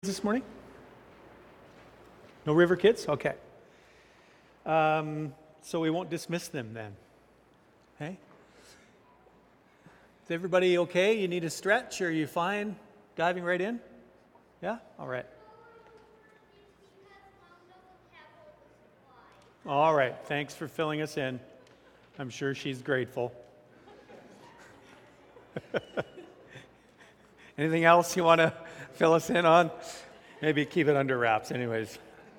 This morning? No river kids? Okay. So we won't dismiss them then. Okay? Is everybody okay? You need a stretch? Or are you fine diving right in? Yeah? All right. All right. Thanks for filling us in. I'm sure she's grateful. Anything else you want to fill us in on? Maybe keep it under wraps anyways.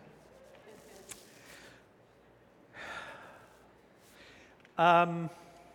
I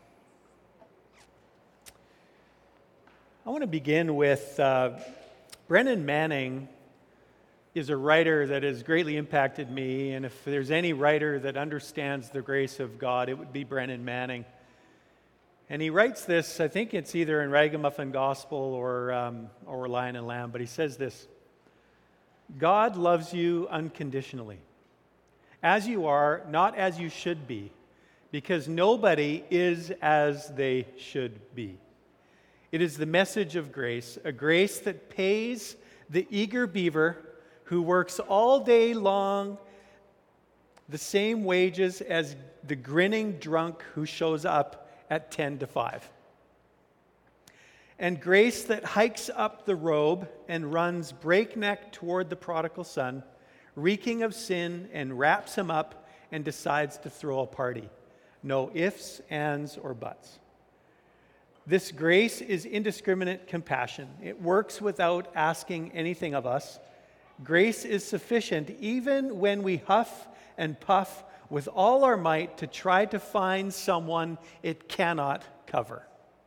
want to begin with Brennan Manning is a writer that has greatly impacted me, and if there's any writer that understands the grace of God, it would be Brennan Manning. And he writes this, I think it's either in Ragamuffin Gospel or Lion and Lamb, but he says this: God loves you unconditionally, as you are, not as you should be, because nobody is as they should be. It is the message of grace, a grace that pays the eager beaver who works all day long the same wages as the grinning drunk who shows up at 10 to 5. And grace that hikes up the robe and runs breakneck toward the prodigal son, reeking of sin, and wraps him up and decides to throw a party. No ifs, ands, or buts. This grace is indiscriminate compassion. It works without asking anything of us. Grace is sufficient even when we huff and puff with all our might to try to find someone it cannot cover.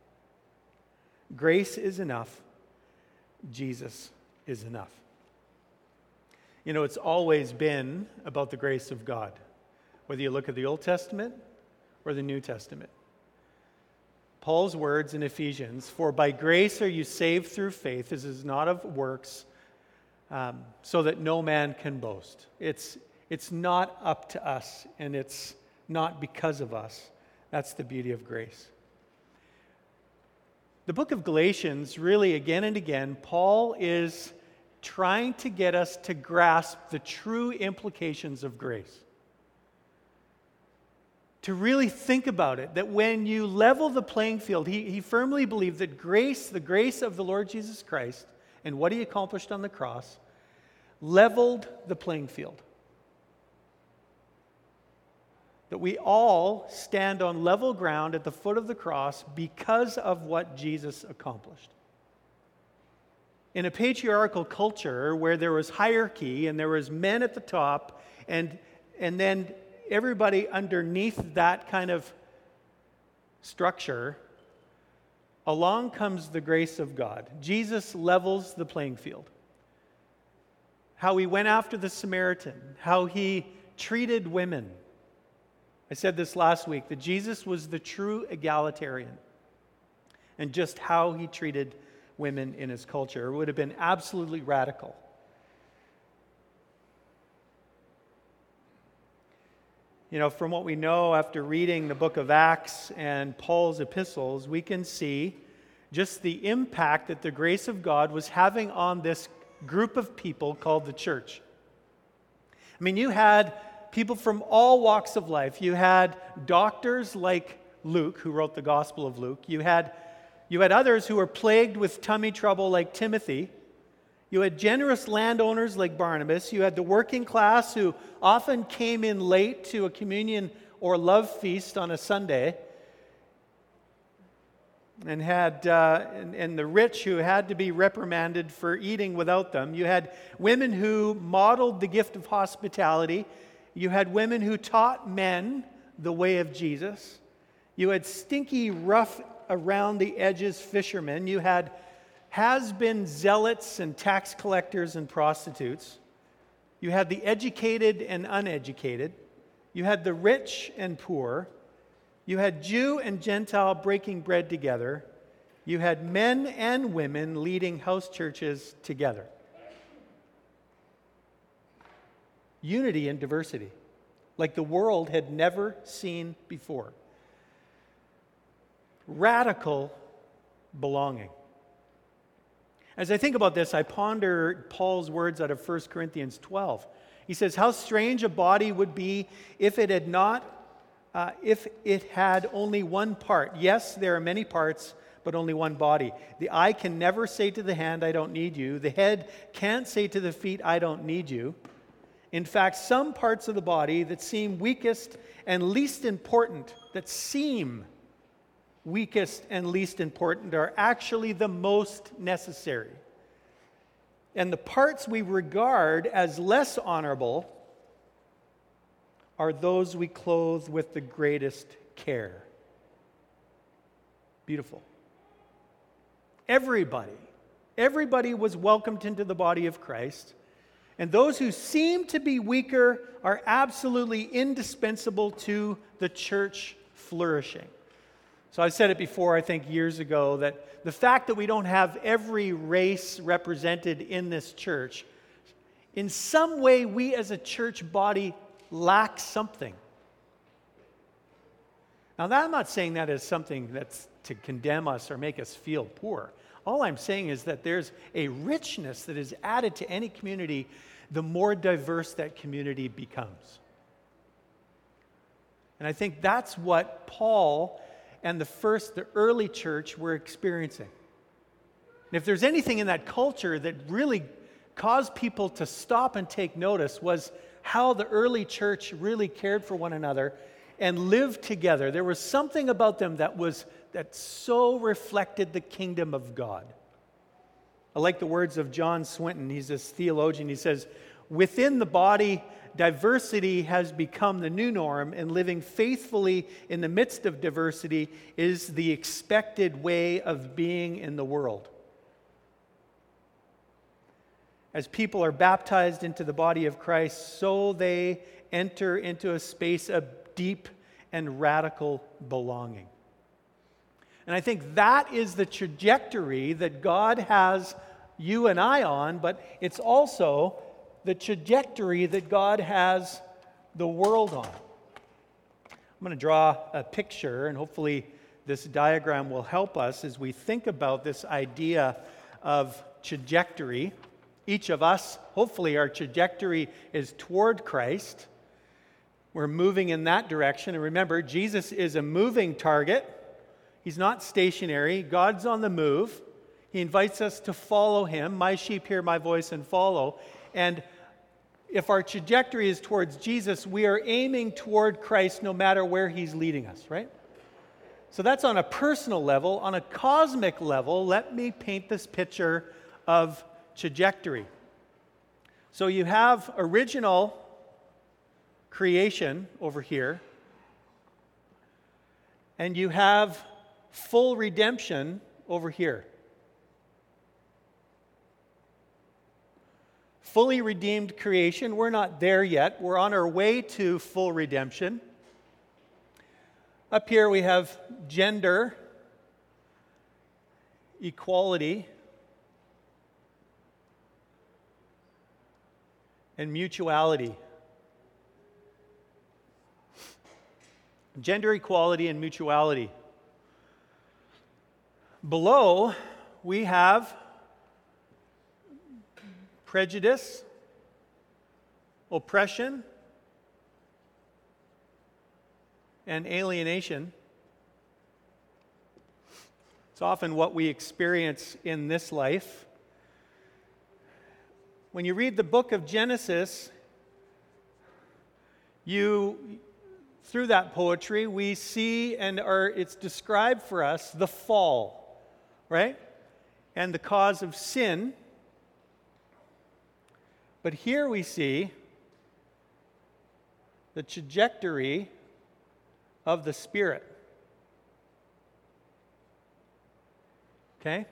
Grace is enough. Jesus is enough. You know, it's always been about the grace of God, whether you look at the Old Testament or the New Testament. Paul's words in Ephesians, "For by grace are you saved through faith. This is not of works, so that no man can boast." It's not up to us, and it's not because of us. That's the beauty of grace. The book of Galatians, really again and again, Paul is trying to get us to grasp the true implications of grace. To really think about it, that when you level the playing field, he firmly believed that grace, the grace of the Lord Jesus Christ, and what he accomplished on the cross, leveled the playing field. That we all stand on level ground at the foot of the cross because of what Jesus accomplished. In a patriarchal culture where there was hierarchy and there was men at the top and then everybody underneath that kind of structure, along comes the grace of God. Jesus levels the playing field. How he went after the Samaritan, how he treated women. I said this last week, that Jesus was the true egalitarian, and just how he treated women in his culture would have been absolutely radical. You know, from what we know after reading the book of Acts and Paul's epistles, we can see just the impact that the grace of God was having on this group of people called the church. I mean, you had people from all walks of life. You had doctors like Luke, who wrote the Gospel of Luke. You had others who were plagued with tummy trouble like Timothy. You had generous landowners like Barnabas. You had the working class who often came in late to a communion or love feast on a Sunday. And the rich who had to be reprimanded for eating without them. You had women who modeled the gift of hospitality. You had women who taught men the way of Jesus. You had stinky, rough, around the edges fishermen. You had has-been zealots and tax collectors and prostitutes. You had the educated and uneducated. You had the rich and poor. You had Jew and Gentile breaking bread together. You had men and women leading house churches together. Unity and diversity, like the world had never seen before. Radical belonging. As I think about this, I ponder Paul's words out of 1 Corinthians 12. He says, how strange a body would be if it had only one part. Yes, there are many parts, but only one body. The eye can never say to the hand, I don't need you. The head can't say to the feet, I don't need you. In fact, some parts of the body that seem weakest and least important, are actually the most necessary. And the parts we regard as less honorable are those we clothe with the greatest care. Beautiful. Everybody was welcomed into the body of Christ. And those who seem to be weaker are absolutely indispensable to the church flourishing. So I said it before, I think years ago, that the fact that we don't have every race represented in this church, in some way we as a church body lack something. Now, I'm not saying that as something that's to condemn us or make us feel poor. All I'm saying is that there's a richness that is added to any community the more diverse that community becomes. And I think that's what Paul and the early church were experiencing. And if there's anything in that culture that really caused people to stop and take notice, was how the early church really cared for one another and lived together. There was something about them that so reflected the kingdom of God. I like the words of John Swinton. He's this theologian. He says, within the body, diversity has become the new norm, and living faithfully in the midst of diversity is the expected way of being in the world. As people are baptized into the body of Christ, so they enter into a space of deep and radical belonging. And I think that is the trajectory that God has you and I on, but it's also the trajectory that God has the world on. I'm going to draw a picture, and hopefully this diagram will help us as we think about this idea of trajectory. Each of us, hopefully our trajectory is toward Christ. We're moving in that direction. And remember, Jesus is a moving target. He's not stationary. God's on the move. He invites us to follow him. My sheep hear my voice and follow. And if our trajectory is towards Jesus, we are aiming toward Christ no matter where he's leading us, right? So that's on a personal level. On a cosmic level, let me paint this picture of trajectory. So you have original creation over here, and you have full redemption over here. Fully redeemed creation, we're not there yet. We're on our way to full redemption. Up here we have gender equality and mutuality. Gender equality and mutuality. Below, we have prejudice, oppression, and alienation. It's often what we experience in this life. When you read the book of Genesis, through that poetry, we see it's described for us the fall, right? And the cause of sin. But here we see the trajectory of the Spirit. Okay?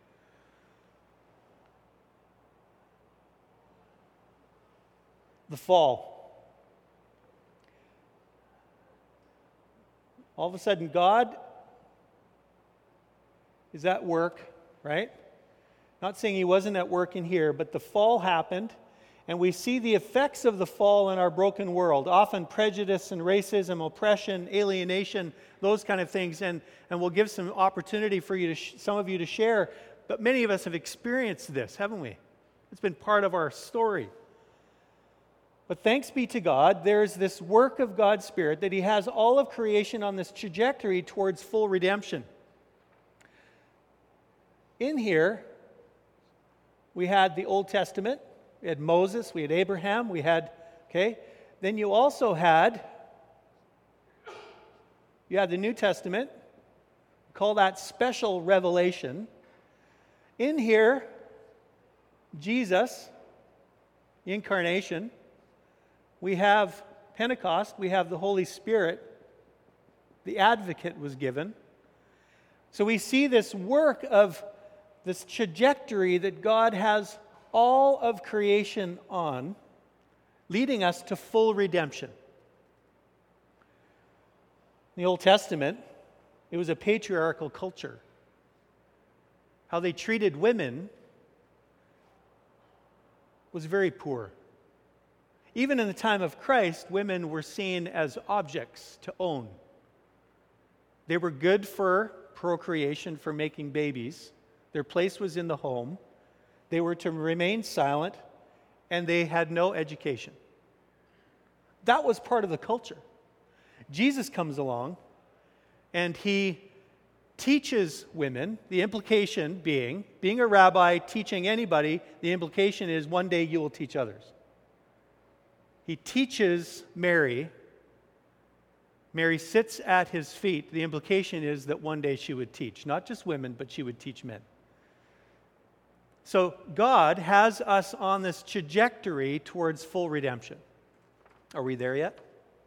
The fall. All of a sudden, God is at work, right? Not saying he wasn't at work in here, but the fall happened, and we see the effects of the fall in our broken world. Often prejudice and racism, oppression, alienation, those kind of things, and we'll give some opportunity for some of you to share. but many of us have experienced this, haven't we? It's been part of our story. But thanks be to God, there's this work of God's Spirit that He has all of creation on this trajectory towards full redemption. In here, we had the Old Testament, we had Moses, we had Abraham, then you also had the New Testament, we call that special revelation. In here, Jesus, the incarnation, we have Pentecost, we have the Holy Spirit, the advocate was given. So we see this work of this trajectory that God has all of creation on, leading us to full redemption. In the Old Testament, it was a patriarchal culture. How they treated women was very poor. Even in the time of Christ, women were seen as objects to own. They were good for procreation, for making babies. Their place was in the home. They were to remain silent, and they had no education. That was part of the culture. Jesus comes along, and He teaches women, the implication being a rabbi teaching anybody, the implication is one day you will teach others. He teaches Mary. Mary sits at His feet. The implication is that one day she would teach, not just women, but she would teach men. So God has us on this trajectory towards full redemption. Are we there yet?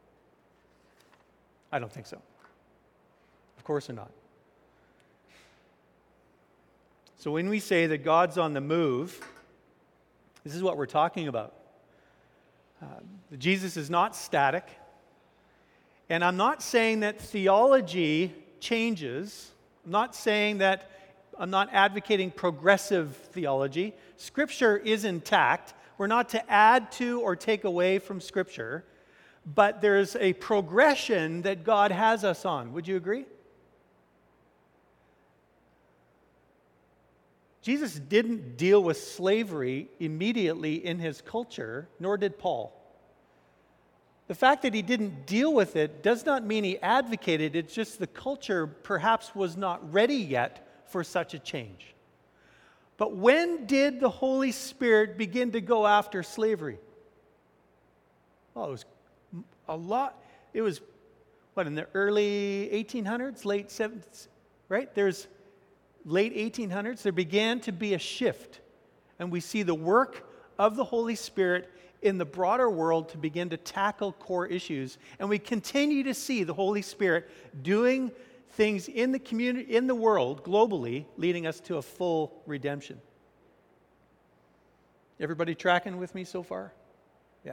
I don't think so. Of course we're not. So when we say that God's on the move, this is what we're talking about. Jesus is not static. And I'm not saying that theology changes. I'm not advocating progressive theology. Scripture is intact. We're not to add to or take away from Scripture. But there's a progression that God has us on. Would you agree? Jesus didn't deal with slavery immediately in His culture, nor did Paul. The fact that He didn't deal with it does not mean He advocated. It's just the culture perhaps was not ready yet for such a change. But when did the Holy Spirit begin to go after slavery? Well, it was a lot. It was, in the early 1800s, late 70s, right? There's late 1800s, there began to be a shift. And we see the work of the Holy Spirit in the broader world to begin to tackle core issues. And we continue to see the Holy Spirit doing things in the community, in the world, globally, leading us to a full redemption. Everybody tracking with me so far? Yeah.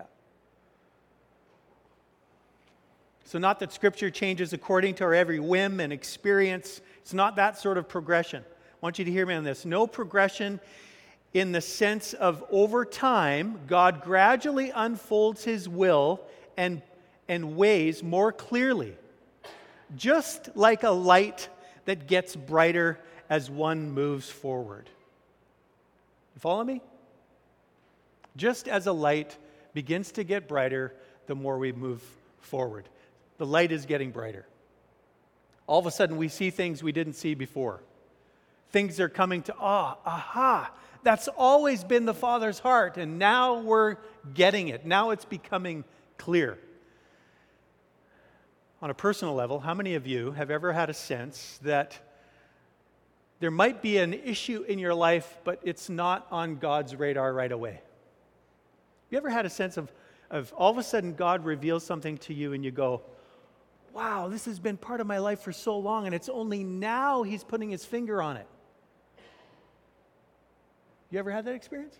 So not that Scripture changes according to our every whim and experience. It's not that sort of progression. I want you to hear me on this. No progression in the sense of over time, God gradually unfolds His will and ways more clearly. Just like a light that gets brighter as one moves forward. You follow me? Just as a light begins to get brighter, the more we move forward. The light is getting brighter. All of a sudden, we see things we didn't see before. Things are coming to, that's always been the Father's heart, and now we're getting it. Now it's becoming clear. On a personal level, how many of you have ever had a sense that there might be an issue in your life, but it's not on God's radar right away? You ever had a sense of all of a sudden God reveals something to you and you go, wow, this has been part of my life for so long, and it's only now He's putting His finger on it. You ever had that experience?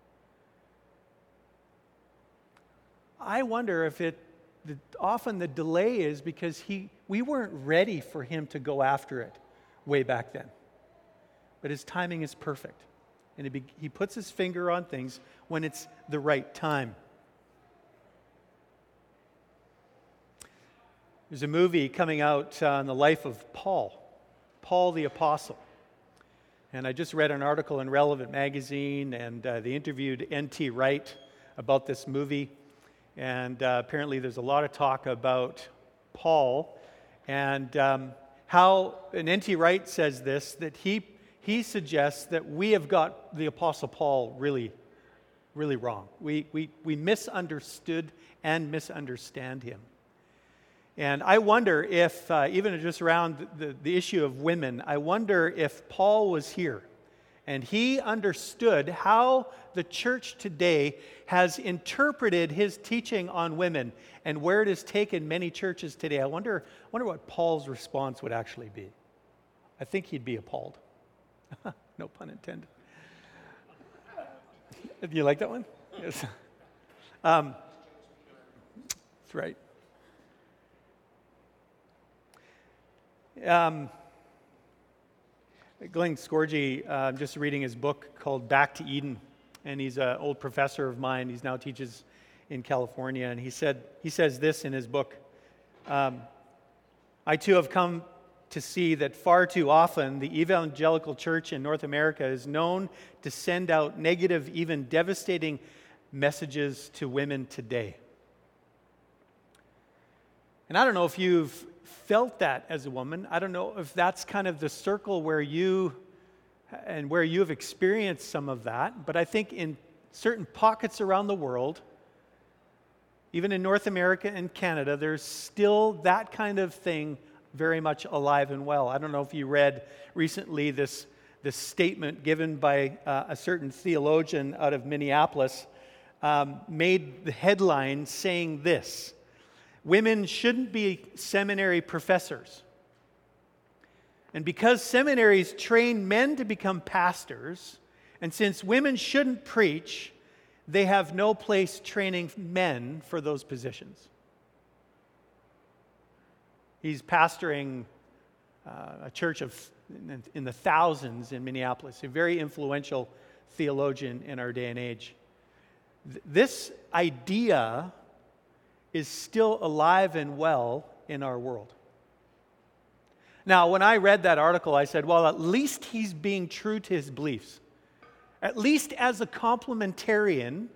I wonder if often the delay is because we weren't ready for Him to go after it way back then. But His timing is perfect. And He puts His finger on things when it's the right time. There's a movie coming out on the life of Paul the Apostle. And I just read an article in Relevant Magazine, and they interviewed N.T. Wright about this movie. And apparently there's a lot of talk about Paul, and how, and N.T. Wright says this, that he suggests that we have got the Apostle Paul really wrong. We misunderstood and misunderstand him. And I wonder if, even just around the issue of women, I wonder if Paul was here and he understood how the church today has interpreted his teaching on women and where it has taken many churches today. I wonder what Paul's response would actually be. I think he'd be appalled. No pun intended. Do you like that one? Yes. That's right. Glenn Scourgy, I'm just reading his book called Back to Eden, and he's an old professor of mine. He now teaches in California, and he says this in his book. I too have come to see that far too often the evangelical church in North America is known to send out negative, even devastating messages to women today. And I don't know if you've felt that as a woman. I don't know if that's kind of the circle where you have experienced some of that. But I think in certain pockets around the world, even in North America and Canada, there's still that kind of thing very much alive and well. I don't know if you read recently this statement given by a certain theologian out of Minneapolis, made the headline saying this: women shouldn't be seminary professors. And because seminaries train men to become pastors, and since women shouldn't preach, they have no place training men for those positions. He's pastoring a church in the thousands in Minneapolis, a very influential theologian in our day and age. This idea is still alive and well in our world. Now, when I read that article, I said, well, at least he's being true to his beliefs. At least as a complementarian,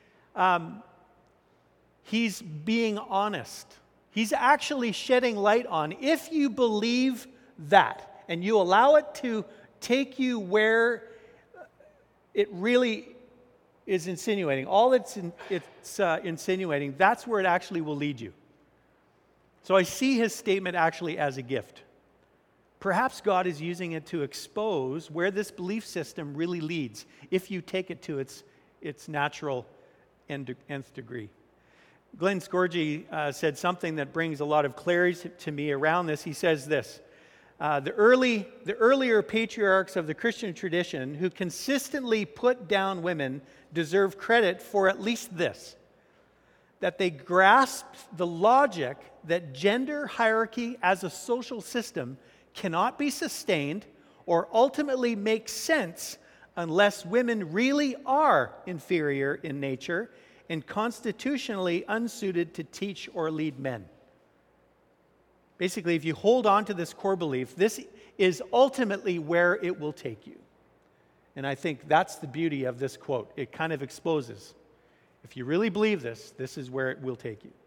he's being honest. He's actually shedding light on, if you believe that and you allow it to take you where it really is insinuating, all it's insinuating, that's where it actually will lead you. So I see his statement actually as a gift. Perhaps God is using it to expose where this belief system really leads, if you take it to its natural nth degree. Glenn Scourgy said something that brings a lot of clarity to me around this. He says this: the earlier patriarchs of the Christian tradition who consistently put down women deserve credit for at least this, that they grasped the logic that gender hierarchy as a social system cannot be sustained or ultimately make sense unless women really are inferior in nature and constitutionally unsuited to teach or lead men. Basically, if you hold on to this core belief, this is ultimately where it will take you. And I think that's the beauty of this quote. It kind of exposes, if you really believe this, this is where it will take you.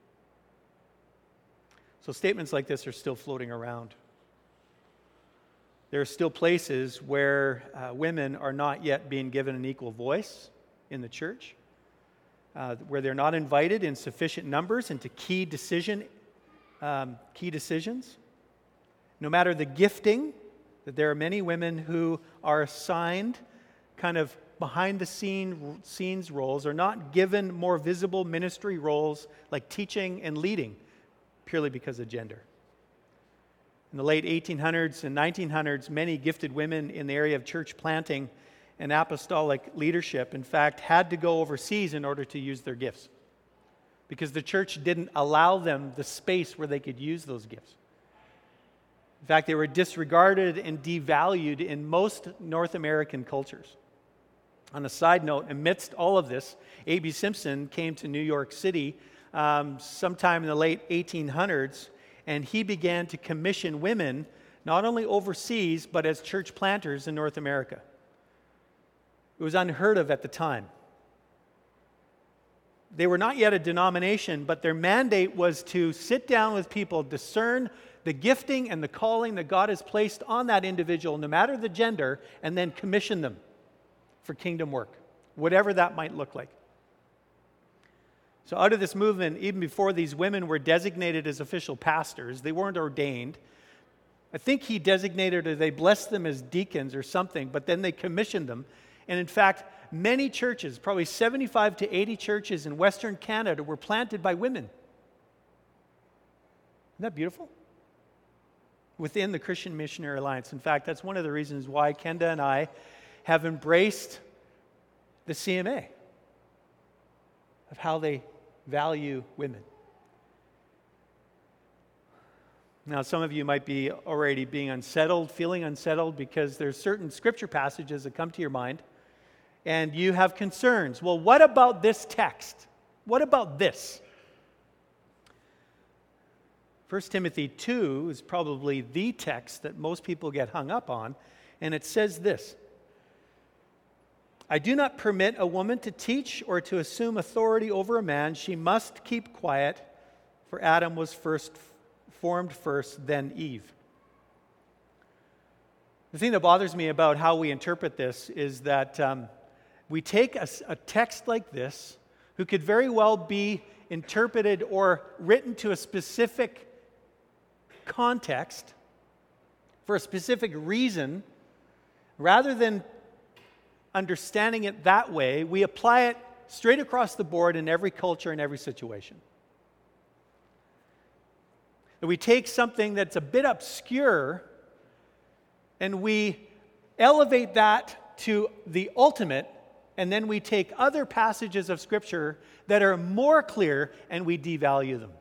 So statements like this are still floating around. There are still places where women are not yet being given an equal voice in the church, where they're not invited in sufficient numbers into key decisions. No matter the gifting, that there are many women who are assigned kind of behind the scenes roles, or not given more visible ministry roles like teaching and leading, purely because of gender. In the late 1800s and 1900s, many gifted women in the area of church planting and apostolic leadership, in fact, had to go overseas in order to use their gifts, because the church didn't allow them the space where they could use those gifts. In fact, they were disregarded and devalued in most North American cultures. On a side note, amidst all of this, A.B. Simpson came to New York City sometime in the late 1800s, and he began to commission women not only overseas, but as church planters in North America. It was unheard of at the time. They were not yet a denomination, but their mandate was to sit down with people, discern the gifting and the calling that God has placed on that individual, no matter the gender, and then commission them for kingdom work, whatever that might look like. So out of this movement, even before these women were designated as official pastors, they weren't ordained. I think he designated or they blessed them as deacons or something, but then they commissioned them. And in fact, many churches, probably 75 to 80 churches in Western Canada, were planted by women. Isn't that beautiful? Within the Christian Missionary Alliance. In fact, that's one of the reasons why Kenda and I have embraced the CMA, of how they value women. Now, some of you might be already being unsettled, feeling unsettled, because there's certain scripture passages that come to your mind, and you have concerns. Well, what about this text? What about this? 1 Timothy 2 is probably the text that most people get hung up on, and it says this: I do not permit a woman to teach or to assume authority over a man. She must keep quiet, for Adam was formed first, then Eve. The thing that bothers me about how we interpret this is that we take a text like this, who could very well be interpreted or written to a specific context for a specific reason, rather than understanding it that way, we apply it straight across the board in every culture and every situation. And we take something that's a bit obscure and we elevate that to the ultimate, and then we take other passages of Scripture that are more clear and we devalue them.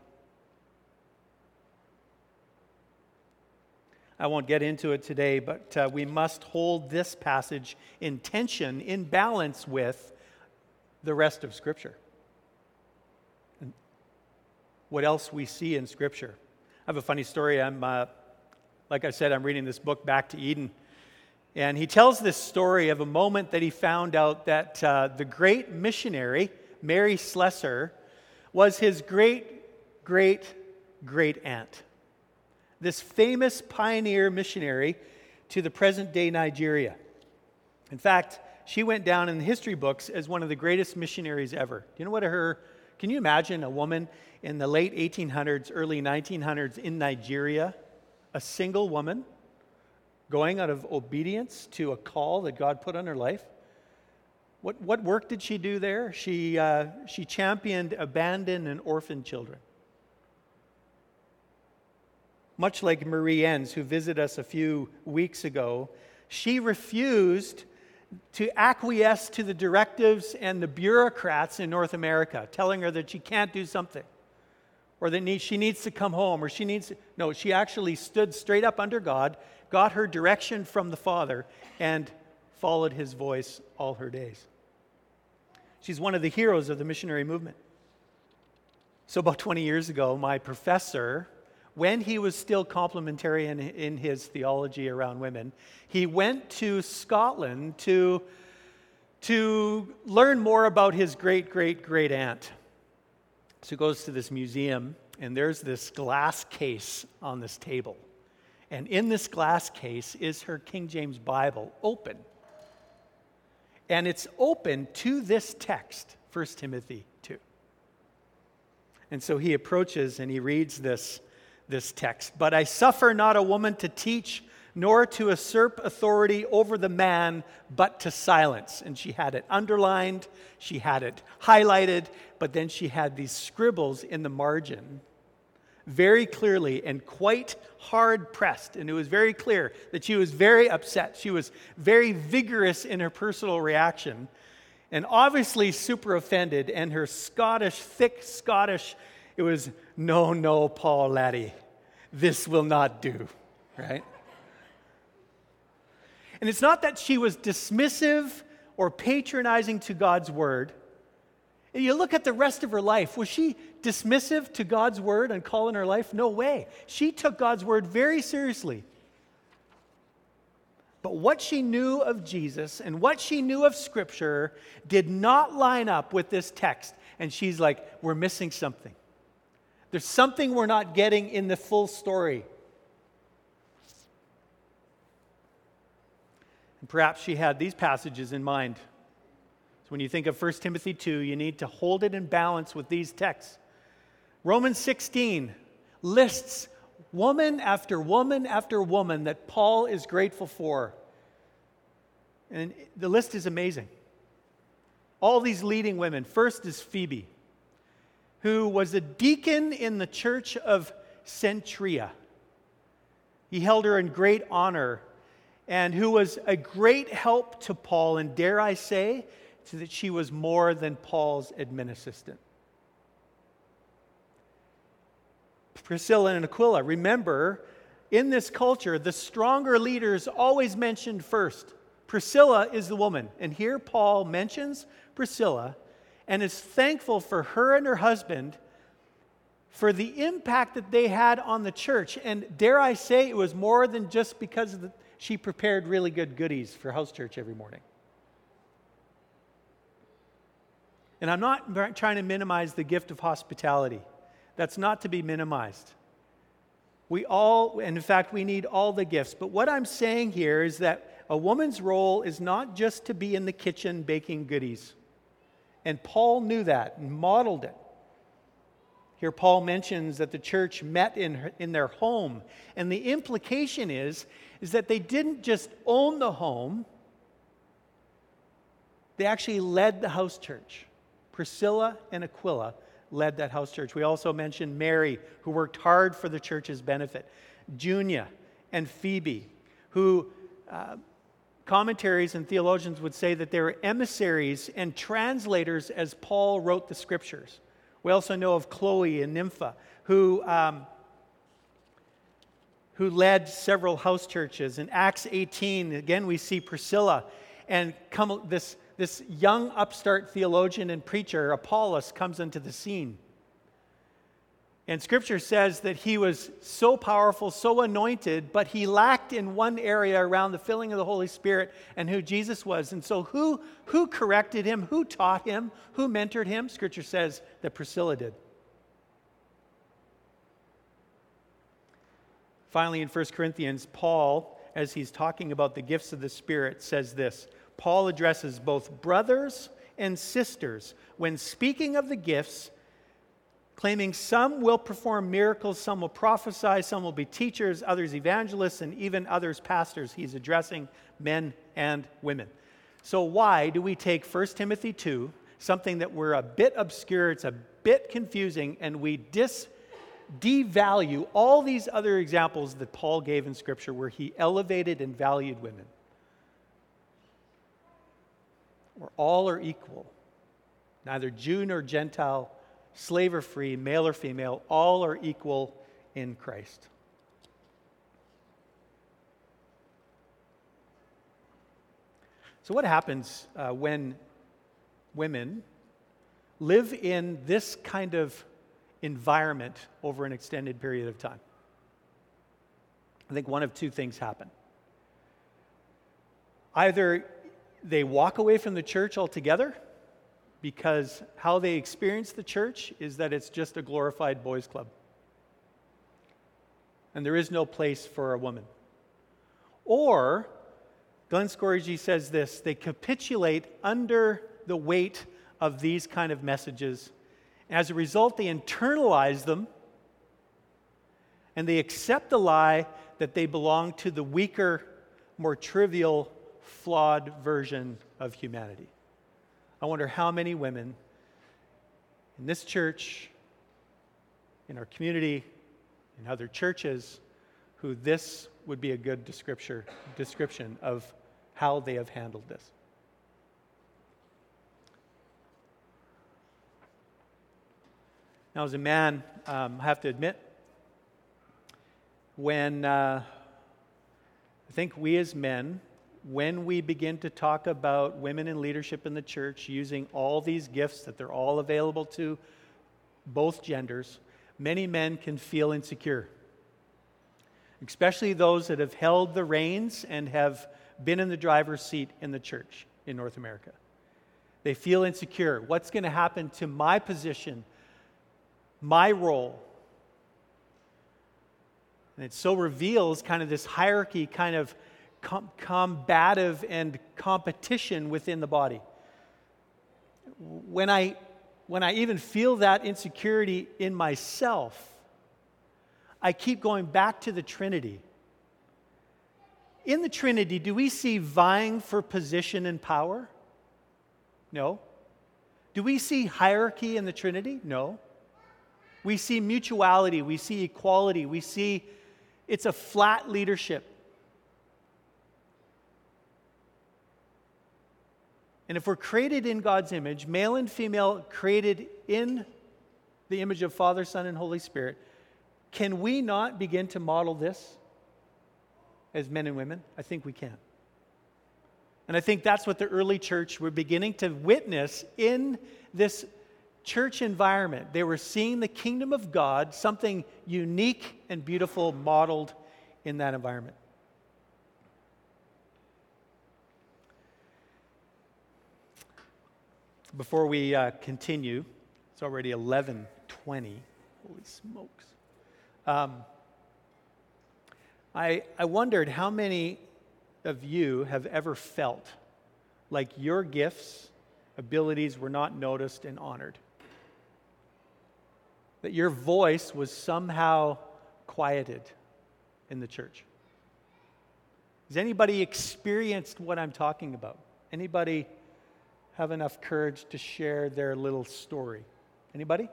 I won't get into it today, but we must hold this passage in tension, in balance with the rest of Scripture. And what else we see in Scripture. I have a funny story. Like I said, I'm reading this book, Back to Eden. And he tells this story of a moment that he found out that the great missionary, Mary Slessor, was his great-great-great-aunt. This famous pioneer missionary to the present-day Nigeria. In fact, she went down in the history books as one of the greatest missionaries ever. Do you know what can you imagine a woman in the late 1800s, early 1900s in Nigeria, a single woman, going out of obedience to a call that God put on her life? What work did she do there? She championed abandoned and orphaned children. Much like Marie Enns, who visited us a few weeks ago, she refused to acquiesce to the directives and the bureaucrats in North America, telling her that she can't do something, or that she needs to come home, or No, she actually stood straight up under God, got her direction from the Father, and followed His voice all her days. She's one of the heroes of the missionary movement. So about 20 years ago, my professor, when he was still complementarian in his theology around women, he went to Scotland to learn more about his great-great-great-aunt. So he goes to this museum, and there's this glass case on this table. And in this glass case is her King James Bible open. And it's open to this text, 1 Timothy 2. And so he approaches and he reads this text. But I suffer not a woman to teach, nor to usurp authority over the man, but to silence. And she had it underlined, she had it highlighted, but then she had these scribbles in the margin, very clearly and quite hard pressed. And it was very clear that she was very upset. She was very vigorous in her personal reaction, and obviously super offended. And her thick Scottish, it was, no, Paul laddie, this will not do, right? And it's not that she was dismissive or patronizing to God's word. And you look at the rest of her life, was she dismissive to God's word and call in her life? No way. She took God's word very seriously. But what she knew of Jesus and what she knew of Scripture did not line up with this text. And she's like, we're missing something. There's something we're not getting in the full story. And perhaps she had these passages in mind. So when you think of 1 Timothy 2, you need to hold it in balance with these texts. Romans 16 lists woman after woman after woman that Paul is grateful for. And the list is amazing. All these leading women. First is Phoebe, who was a deacon in the church of Cenchrea. He held her in great honor, and who was a great help to Paul, and dare I say, so that she was more than Paul's admin assistant. Priscilla and Aquila. Remember, in this culture, the stronger leaders always mentioned first. Priscilla is the woman. And here Paul mentions Priscilla and is thankful for her and her husband for the impact that they had on the church. And dare I say, it was more than just because she prepared really good goodies for house church every morning. And I'm not trying to minimize the gift of hospitality. That's not to be minimized. We all, and in fact, we need all the gifts. But what I'm saying here is that a woman's role is not just to be in the kitchen baking goodies. And Paul knew that and modeled it. Here Paul mentions that the church met in their home. And the implication is that they didn't just own the home, they actually led the house church. Priscilla and Aquila led that house church. We also mentioned Mary, who worked hard for the church's benefit. Junia and Phoebe, who commentaries and theologians would say that they were emissaries and translators as Paul wrote the scriptures. We also know of Chloe and Nympha, who led several house churches. In Acts 18, again, we see Priscilla and this young upstart theologian and preacher, Apollos, comes into the scene. And Scripture says that he was so powerful, so anointed, but he lacked in one area around the filling of the Holy Spirit and who Jesus was. And so who corrected him? Who taught him? Who mentored him? Scripture says that Priscilla did. Finally, in 1 Corinthians, Paul, as he's talking about the gifts of the Spirit, says this. Paul addresses both brothers and sisters when speaking of the gifts, claiming some will perform miracles, some will prophesy, some will be teachers, others evangelists, and even others pastors. He's addressing men and women. So why do we take 1 Timothy 2, something that we're a bit obscure, it's a bit confusing, and we devalue all these other examples that Paul gave in Scripture where he elevated and valued women? Where all are equal, neither Jew nor Gentile, slave or free, male or female, all are equal in Christ. So what happens when women live in this kind of environment over an extended period of time? I think one of two things happen. Either they walk away from the church altogether because how they experience the church is that it's just a glorified boys' club. And there is no place for a woman. Or, Glenn Scourgy says this, they capitulate under the weight of these kind of messages. As a result, they internalize them and they accept the lie that they belong to the weaker, more trivial, flawed version of humanity. I wonder how many women in this church, in our community, in other churches, who this would be a good description of how they have handled this. Now, as a man, I have to admit, when I think we as men, when we begin to talk about women in leadership in the church using all these gifts that they're all available to both genders, many men can feel insecure. Especially those that have held the reins and have been in the driver's seat in the church in North America. They feel insecure. What's going to happen to my position, my role? And it so reveals kind of this hierarchy, kind of combative and competition within the body. When I even feel that insecurity in myself, I keep going back to the Trinity. In the Trinity, do we see vying for position and power? No. Do we see hierarchy in the Trinity? No. We see mutuality, we see equality, we see it's a flat leadership. And if we're created in God's image, male and female created in the image of Father, Son, and Holy Spirit, can we not begin to model this as men and women? I think we can. And I think that's what the early church were beginning to witness in this church environment. They were seeing the kingdom of God, something unique and beautiful modeled in that environment. Before we continue, it's already 11:20. Holy smokes. I wondered how many of you have ever felt like your gifts, abilities were not noticed and honored. That your voice was somehow quieted in the church. Has anybody experienced what I'm talking about? Anybody have enough courage to share their little story? Anybody?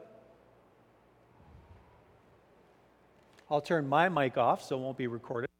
I'll turn my mic off so it won't be recorded.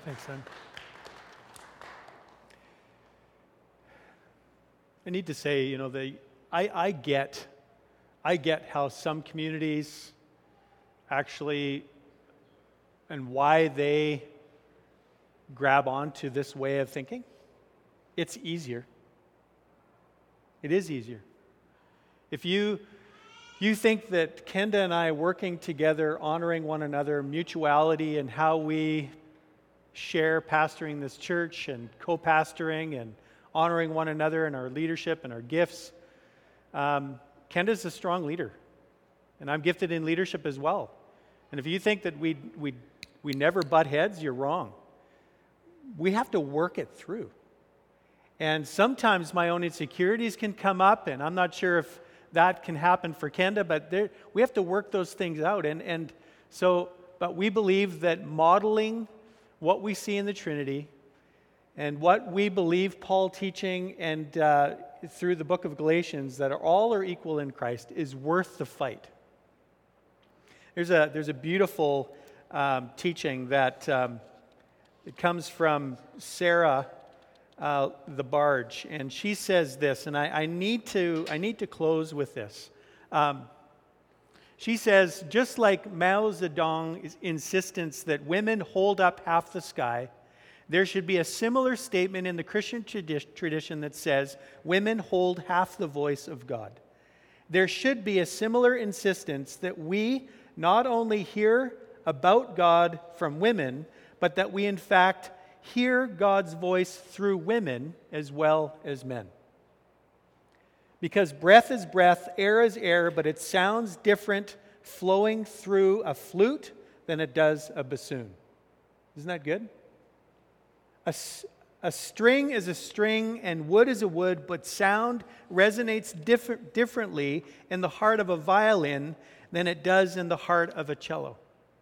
Thanks, son. I need to say, I get how some communities actually, and why they grab onto this way of thinking. It's easier. It is easier. If you think that Kenda and I working together, honoring one another, mutuality and how we share pastoring this church and co-pastoring and honoring one another and our leadership and our gifts, Kenda's a strong leader. And I'm gifted in leadership as well. And if you think that we never butt heads, you're wrong. We have to work it through. And sometimes my own insecurities can come up, and I'm not sure if that can happen for Kenda, but we have to work those things out. But we believe that modeling what we see in the Trinity and what we believe Paul teaching and through the book of Galatians, that all are equal in Christ, is worth the fight. There's a beautiful teaching that it comes from Sarah the Barge, and she says this, and I need to close with this. She says, just like Mao Zedong's insistence that women hold up half the sky, there should be a similar statement in the Christian tradition that says women hold half the voice of God. There should be a similar insistence that we not only hear about God from women, but that we in fact hear God's voice through women as well as men. Because breath is breath, air is air, but it sounds different flowing through a flute than it does a bassoon. Isn't that good? A string is a string and wood is a wood, but sound resonates differently in the heart of a violin than it does in the heart of a cello.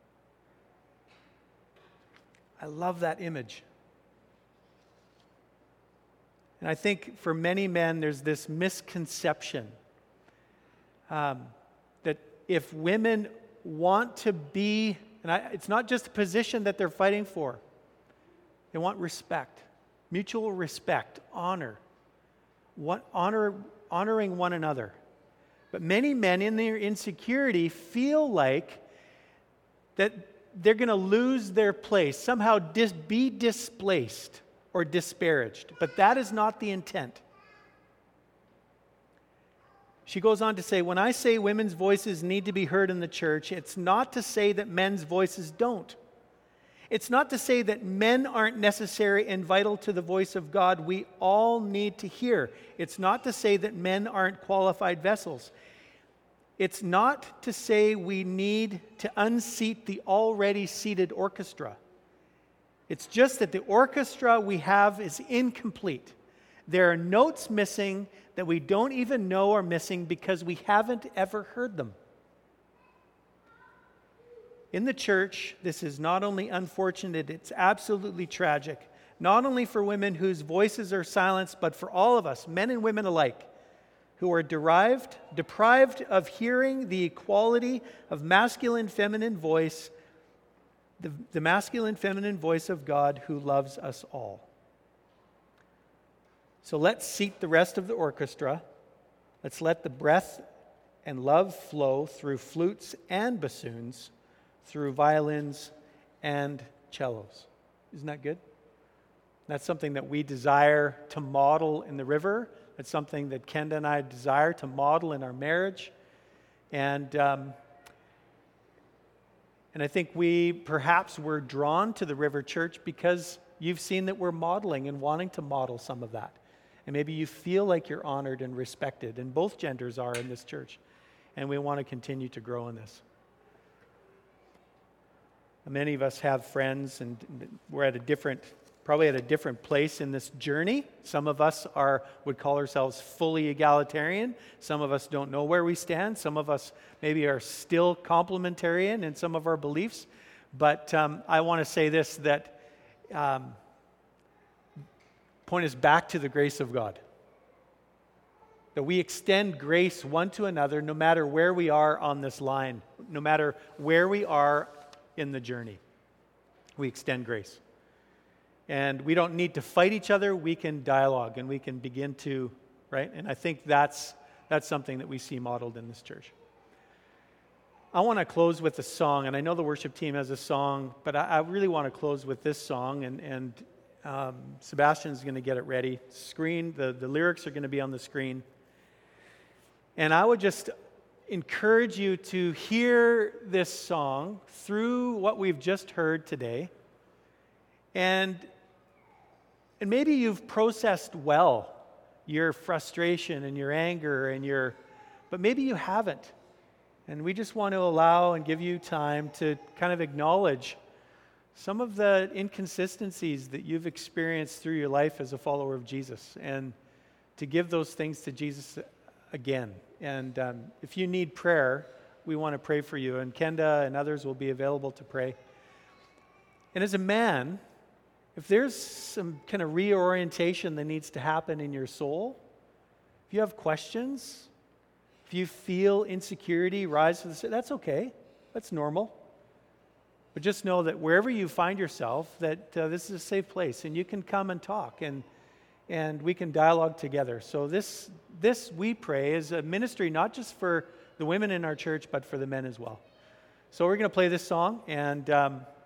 I love that image. And I think for many men there's this misconception that if women want to be, it's not just a position that they're fighting for. They want respect, mutual respect, honor, honoring one another. But many men in their insecurity feel like that they're going to lose their place, somehow be displaced or disparaged. But that is not the intent. She goes on to say, when I say women's voices need to be heard in the church, it's not to say that men's voices don't. It's not to say that men aren't necessary and vital to the voice of God. We all need to hear. It's not to say that men aren't qualified vessels. It's not to say we need to unseat the already seated orchestra. It's just that the orchestra we have is incomplete. There are notes missing that we don't even know are missing because we haven't ever heard them. In the church, this is not only unfortunate, it's absolutely tragic. Not only for women whose voices are silenced, but for all of us, men and women alike, who are deprived of hearing the equality of masculine-feminine voice, the masculine-feminine voice of God who loves us all. So let's seat the rest of the orchestra. Let's let the breath and love flow through flutes and bassoons, through violins and cellos. Isn't that good? That's something that we desire to model in the river. That's something that Kenda and I desire to model in our marriage. And I think we perhaps were drawn to the River Church because you've seen that we're modeling and wanting to model some of that. And maybe you feel like you're honored and respected, and both genders are in this church. And we want to continue to grow in this. Many of us have friends, and we're probably at a different place in this journey. Some of us would call ourselves fully egalitarian. Some of us don't know where we stand. Some of us maybe are still complementarian in some of our beliefs. But I want to say this, that point us back to the grace of God. That we extend grace one to another no matter where we are on this line, no matter where we are in the journey. We extend grace. And we don't need to fight each other. We can dialogue and we can begin to, right? And I think that's something that we see modeled in this church. I want to close with a song, and I know the worship team has a song, but I really want to close with this song, and Sebastian's going to get it ready. The lyrics are going to be on the screen. And I would just encourage you to hear this song through what we've just heard today. And maybe you've processed well your frustration and your anger but maybe you haven't. And we just want to allow and give you time to kind of acknowledge some of the inconsistencies that you've experienced through your life as a follower of Jesus, and to give those things to Jesus again. And if you need prayer, we want to pray for you, and Kenda and others will be available to pray. And as a man, if there's some kind of reorientation that needs to happen in your soul, if you have questions, if you feel insecurity rise to the, that's okay. That's normal. But just know that wherever you find yourself, that this is a safe place, and you can come and talk, and we can dialogue together. So this we pray is a ministry not just for the women in our church, but for the men as well. So we're going to play this song, and